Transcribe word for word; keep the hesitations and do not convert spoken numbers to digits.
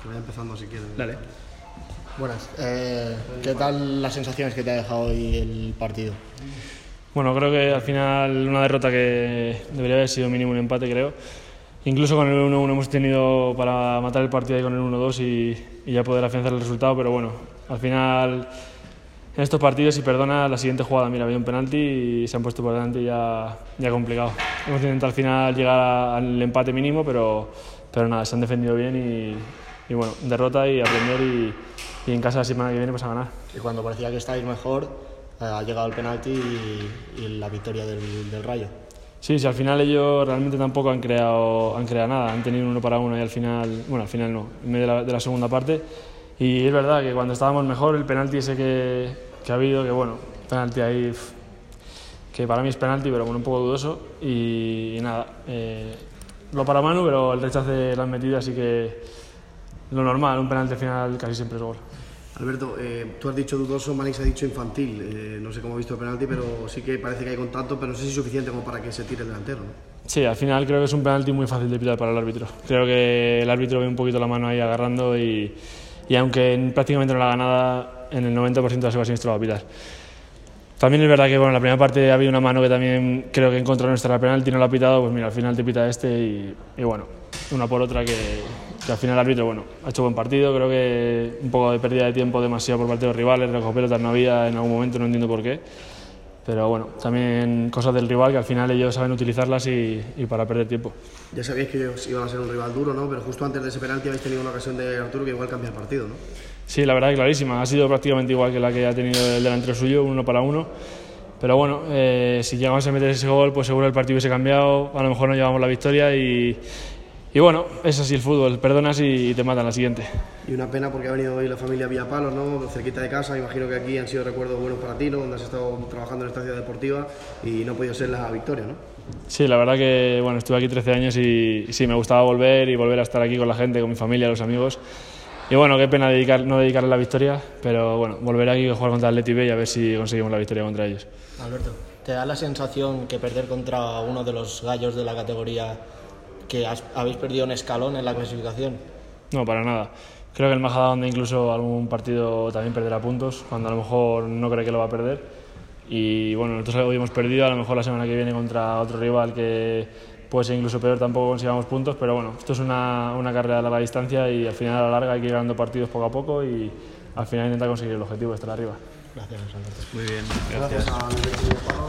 vaya empezando si quieres. Dale. Buenas. Eh, ¿Qué tal las sensaciones que te ha dejado hoy el partido? Bueno, creo que al final una derrota que debería haber sido mínimo un empate, creo. Incluso con el uno uno hemos tenido para matar el partido ahí con el uno dos y, y ya poder afianzar el resultado, pero bueno, al final en estos partidos, si perdona, la siguiente jugada, mira, había un penalti y se han puesto por delante y ya, ya complicado. Hemos intentado al final llegar al empate mínimo, pero, pero nada, se han defendido bien y, y bueno, derrota y aprender y, y en casa la semana que viene pues a ganar. Y cuando parecía que estáis mejor, eh, ha llegado el penalti y, y la victoria del, del Rayo. Sí, sí, al final ellos realmente tampoco han creado, han creado nada, han tenido uno para uno y al final, bueno, al final no, en medio de la, de la segunda parte. Y es verdad que cuando estábamos mejor, el penalti ese que, que ha habido, que bueno, penalti ahí, que para mí es penalti, pero bueno, un poco dudoso. Y, y nada, eh, lo para Manu, pero el rechace lo han metido, así que lo normal, un penalti al final casi siempre es gol. Alberto, eh, tú has dicho dudoso, Manix ha dicho infantil, eh, no sé cómo ha visto el penalti, pero sí que parece que hay contacto, pero no sé si es suficiente como para que se tire el delantero, ¿no? Sí, al final creo que es un penalti muy fácil de pitar para el árbitro. Creo que el árbitro ve un poquito la mano ahí agarrando y, y aunque prácticamente no la haga nada, en el noventa por ciento de las ocasiones te lo va a pitar. También es verdad que bueno, en la primera parte había una mano que también creo que en contra nuestra era penalti, no la ha pitado, pues mira, al final te pita este y, y bueno, una por otra que, que al final el árbitro bueno, ha hecho buen partido, creo que un poco de pérdida de tiempo demasiado por parte de los rivales, recoger pelotas no había en algún momento, no entiendo por qué, pero bueno, también cosas del rival que al final ellos saben utilizarlas y, y para perder tiempo. Ya sabíais que ellos iban a ser un rival duro, ¿no? Pero justo antes de ese penalti habéis tenido una ocasión de Arturo que igual cambia el partido, ¿no? Sí, la verdad que clarísima, ha sido prácticamente igual que la que ha tenido el delantero suyo, uno para uno. Pero bueno, eh, si llegamos a meter ese gol, pues seguro el partido hubiese cambiado, a lo mejor no llevamos la victoria y, y bueno, es así el fútbol, perdonas y te matan la siguiente. Y una pena porque ha venido hoy la familia Villapalos, ¿no? Cerquita de casa, imagino que aquí han sido recuerdos buenos para ti, ¿no? Donde has estado trabajando en esta ciudad deportiva y no ha podido ser la victoria, ¿no? Sí, la verdad que bueno, estuve aquí trece años y, y sí, me gustaba volver y volver a estar aquí con la gente, con mi familia, los amigos. Y bueno, qué pena dedicar, no dedicarle la victoria, pero bueno, volver aquí a jugar contra el Athletic B y a ver si conseguimos la victoria contra ellos. Alberto, ¿te da la sensación que perder contra uno de los gallos de la categoría, que has, habéis perdido un escalón en la clasificación? No, para nada. Creo que el Majadahonda incluso algún partido también perderá puntos, cuando a lo mejor no cree que lo va a perder. Y bueno, nosotros hoy hemos perdido, a lo mejor la semana que viene contra otro rival que puede ser incluso peor, tampoco consigamos puntos, pero bueno, esto es una, una carrera de larga distancia y al final a la larga hay que ir ganando partidos poco a poco y al final intentar conseguir el objetivo de estar arriba. Gracias, Alberto. Muy bien, Gracias a